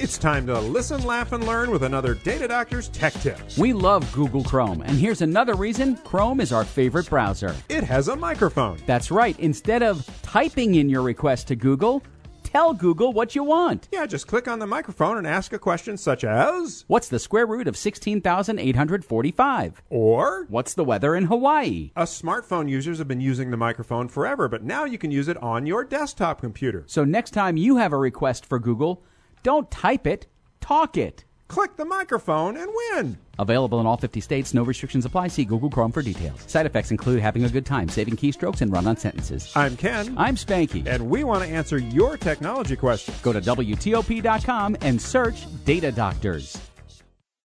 It's time to listen, laugh, and learn with another Data Doctor's Tech Tips. We love Google Chrome, and here's another reason Chrome is our favorite browser. It has a microphone. That's right. Instead of typing in your request to Google, tell Google what you want. Yeah, just click on the microphone and ask a question such as, what's the square root of 16,845? Or, what's the weather in Hawaii? Us smartphone users have been using the microphone forever, but now you can use it on your desktop computer. So next time you have a request for Google, don't type it, talk it. Click the microphone and win. Available in all 50 states. No restrictions apply. See Google Chrome for details. Side effects include having a good time, saving keystrokes, and run-on sentences. I'm Ken. I'm Spanky. And we want to answer your technology questions. Go to WTOP.com and search Data Doctors.